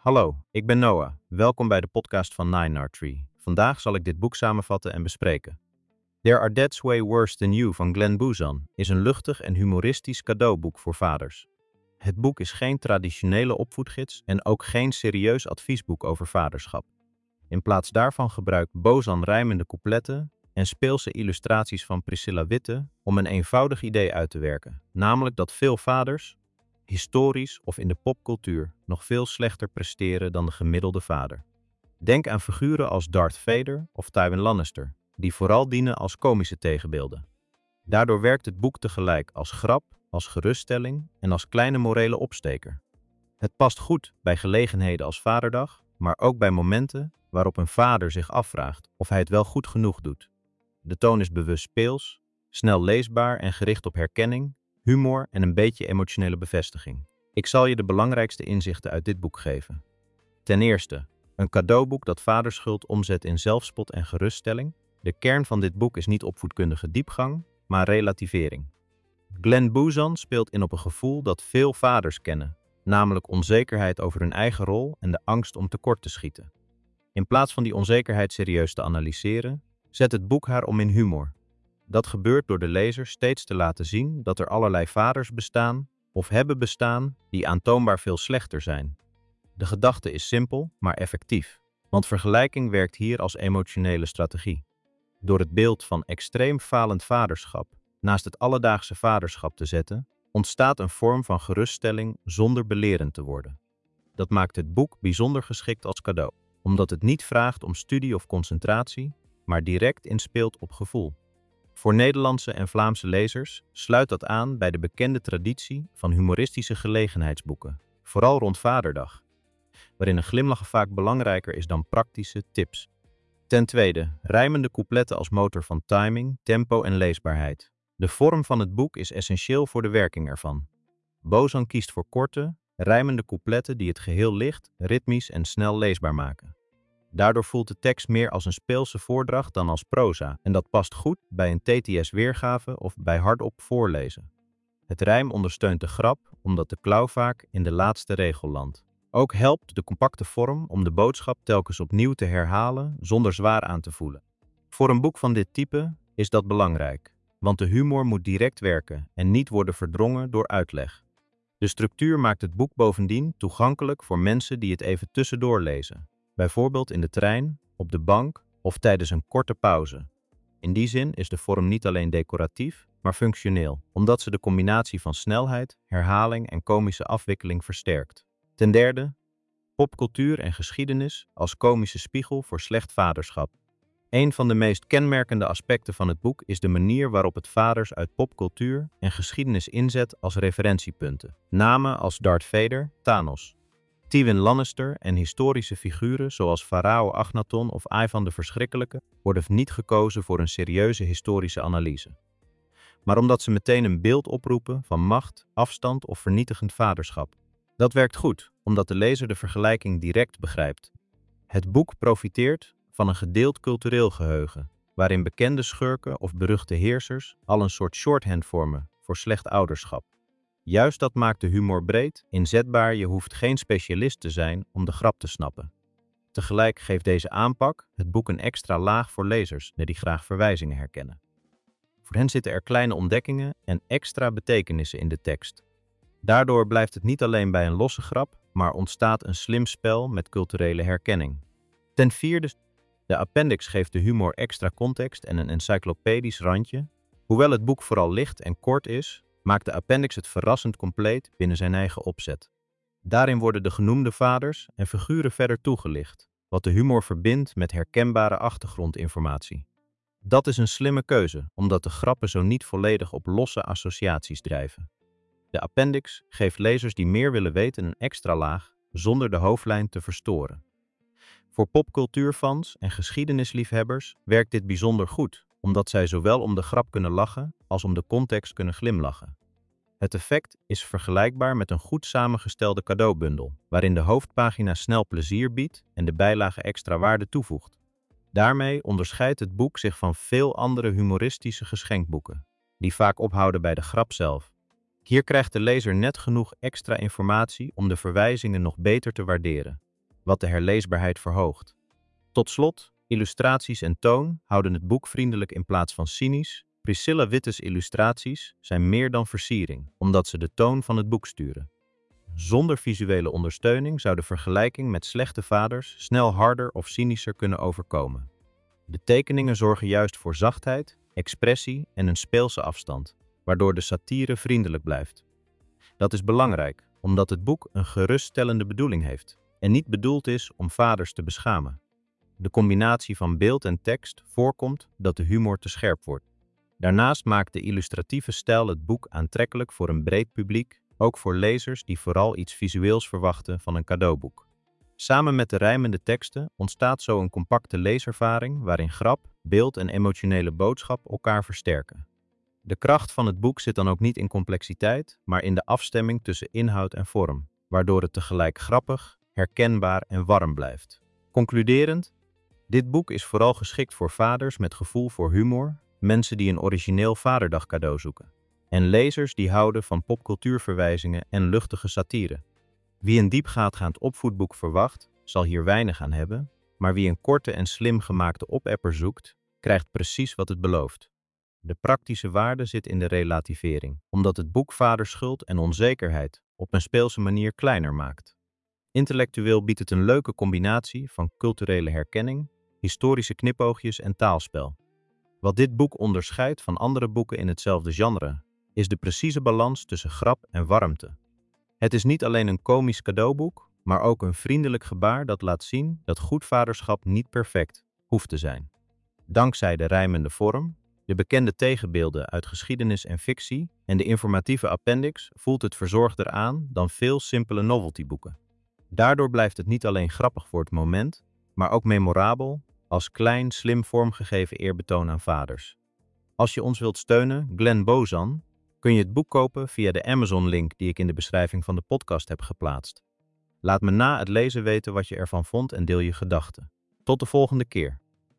Hallo, ik ben Noah. Welkom bij de podcast van Nine Art Tree. Vandaag zal ik dit boek samenvatten en bespreken. There Are Dads Way Worse Than You van Glenn Bouzan is een luchtig en humoristisch cadeauboek voor vaders. Het boek is geen traditionele opvoedgids en ook geen serieus adviesboek over vaderschap. In plaats daarvan gebruikt Bouzan rijmende coupletten en speelse illustraties van Priscilla Witte om een eenvoudig idee uit te werken, namelijk dat veel vaders, historisch of in de popcultuur, nog veel slechter presteren dan de gemiddelde vader. Denk aan figuren als Darth Vader of Tywin Lannister, die vooral dienen als komische tegenbeelden. Daardoor werkt het boek tegelijk als grap, als geruststelling en als kleine morele opsteker. Het past goed bij gelegenheden als Vaderdag, maar ook bij momenten waarop een vader zich afvraagt of hij het wel goed genoeg doet. De toon is bewust speels, snel leesbaar en gericht op herkenning, humor en een beetje emotionele bevestiging. Ik zal je de belangrijkste inzichten uit dit boek geven. Ten eerste, een cadeauboek dat vaderschuld omzet in zelfspot en geruststelling. De kern van dit boek is niet opvoedkundige diepgang, maar relativering. Glenn Bouzan speelt in op een gevoel dat veel vaders kennen, namelijk onzekerheid over hun eigen rol en de angst om tekort te schieten. In plaats van die onzekerheid serieus te analyseren, zet het boek haar om in humor. Dat gebeurt door de lezer steeds te laten zien dat er allerlei vaders bestaan of hebben bestaan die aantoonbaar veel slechter zijn. De gedachte is simpel, maar effectief, want vergelijking werkt hier als emotionele strategie. Door het beeld van extreem falend vaderschap naast het alledaagse vaderschap te zetten, ontstaat een vorm van geruststelling zonder belerend te worden. Dat maakt het boek bijzonder geschikt als cadeau, omdat het niet vraagt om studie of concentratie, maar direct inspeelt op gevoel. Voor Nederlandse en Vlaamse lezers sluit dat aan bij de bekende traditie van humoristische gelegenheidsboeken, vooral rond Vaderdag, waarin een glimlach vaak belangrijker is dan praktische tips. Ten tweede, rijmende coupletten als motor van timing, tempo en leesbaarheid. De vorm van het boek is essentieel voor de werking ervan. Bouzan kiest voor korte, rijmende coupletten die het geheel licht, ritmisch en snel leesbaar maken. Daardoor voelt de tekst meer als een speelse voordracht dan als proza en dat past goed bij een TTS-weergave of bij hardop voorlezen. Het rijm ondersteunt de grap omdat de klauw vaak in de laatste regel landt. Ook helpt de compacte vorm om de boodschap telkens opnieuw te herhalen zonder zwaar aan te voelen. Voor een boek van dit type is dat belangrijk, want de humor moet direct werken en niet worden verdrongen door uitleg. De structuur maakt het boek bovendien toegankelijk voor mensen die het even tussendoor lezen. Bijvoorbeeld in de trein, op de bank of tijdens een korte pauze. In die zin is de vorm niet alleen decoratief, maar functioneel, omdat ze de combinatie van snelheid, herhaling en komische afwikkeling versterkt. Ten derde, popcultuur en geschiedenis als komische spiegel voor slecht vaderschap. Een van de meest kenmerkende aspecten van het boek is de manier waarop het vaders uit popcultuur en geschiedenis inzet als referentiepunten. Namen als Darth Vader, Thanos, Tywin Lannister en historische figuren zoals farao Akhenaton of Ivan de Verschrikkelijke worden niet gekozen voor een serieuze historische analyse, maar omdat ze meteen een beeld oproepen van macht, afstand of vernietigend vaderschap. Dat werkt goed, omdat de lezer de vergelijking direct begrijpt. Het boek profiteert van een gedeeld cultureel geheugen, waarin bekende schurken of beruchte heersers al een soort shorthand vormen voor slecht ouderschap. Juist dat maakt de humor breed, inzetbaar, je hoeft geen specialist te zijn om de grap te snappen. Tegelijk geeft deze aanpak het boek een extra laag voor lezers die graag verwijzingen herkennen. Voor hen zitten er kleine ontdekkingen en extra betekenissen in de tekst. Daardoor blijft het niet alleen bij een losse grap, maar ontstaat een slim spel met culturele herkenning. Ten vierde, de appendix geeft de humor extra context en een encyclopedisch randje. Hoewel het boek vooral licht en kort is, maakt de appendix het verrassend compleet binnen zijn eigen opzet. Daarin worden de genoemde vaders en figuren verder toegelicht, wat de humor verbindt met herkenbare achtergrondinformatie. Dat is een slimme keuze, omdat de grappen zo niet volledig op losse associaties drijven. De appendix geeft lezers die meer willen weten een extra laag, zonder de hoofdlijn te verstoren. Voor popcultuurfans en geschiedenisliefhebbers werkt dit bijzonder goed, omdat zij zowel om de grap kunnen lachen als om de context kunnen glimlachen. Het effect is vergelijkbaar met een goed samengestelde cadeaubundel, waarin de hoofdpagina snel plezier biedt en de bijlage extra waarde toevoegt. Daarmee onderscheidt het boek zich van veel andere humoristische geschenkboeken, die vaak ophouden bij de grap zelf. Hier krijgt de lezer net genoeg extra informatie om de verwijzingen nog beter te waarderen. wat de herleesbaarheid verhoogt. Tot slot, illustraties en toon houden het boek vriendelijk in plaats van cynisch. Priscilla Witte's illustraties zijn meer dan versiering, omdat ze de toon van het boek sturen. Zonder visuele ondersteuning zou de vergelijking met slechte vaders snel harder of cynischer kunnen overkomen. De tekeningen zorgen juist voor zachtheid, expressie en een speelse afstand, waardoor de satire vriendelijk blijft. Dat is belangrijk, omdat het boek een geruststellende bedoeling heeft en niet bedoeld is om vaders te beschamen. De combinatie van beeld en tekst voorkomt dat de humor te scherp wordt. Daarnaast maakt de illustratieve stijl het boek aantrekkelijk voor een breed publiek, ook voor lezers die vooral iets visueels verwachten van een cadeauboek. Samen met de rijmende teksten ontstaat zo een compacte leeservaring waarin grap, beeld en emotionele boodschap elkaar versterken. De kracht van het boek zit dan ook niet in complexiteit, maar in de afstemming tussen inhoud en vorm, waardoor het tegelijk grappig, herkenbaar en warm blijft. Concluderend, dit boek is vooral geschikt voor vaders met gevoel voor humor, mensen die een origineel vaderdagcadeau zoeken, en lezers die houden van popcultuurverwijzingen en luchtige satire. Wie een diepgaand opvoedboek verwacht, zal hier weinig aan hebben, maar wie een korte en slim gemaakte opepper zoekt, krijgt precies wat het belooft. De praktische waarde zit in de relativering, omdat het boek vaderschuld en onzekerheid op een speelse manier kleiner maakt. Intellectueel biedt het een leuke combinatie van culturele herkenning, historische knipoogjes en taalspel. Wat dit boek onderscheidt van andere boeken in hetzelfde genre, is de precieze balans tussen grap en warmte. Het is niet alleen een komisch cadeauboek, maar ook een vriendelijk gebaar dat laat zien dat goed vaderschap niet perfect hoeft te zijn. Dankzij de rijmende vorm, de bekende tegenbeelden uit geschiedenis en fictie en de informatieve appendix voelt het verzorgder aan dan veel simpele noveltyboeken. Daardoor blijft het niet alleen grappig voor het moment, maar ook memorabel als klein, slim vormgegeven eerbetoon aan vaders. Als je ons wilt steunen, Glenn Bozan, kun je het boek kopen via de Amazon-link die ik in de beschrijving van de podcast heb geplaatst. Laat me na het lezen weten wat je ervan vond en deel je gedachten. Tot de volgende keer.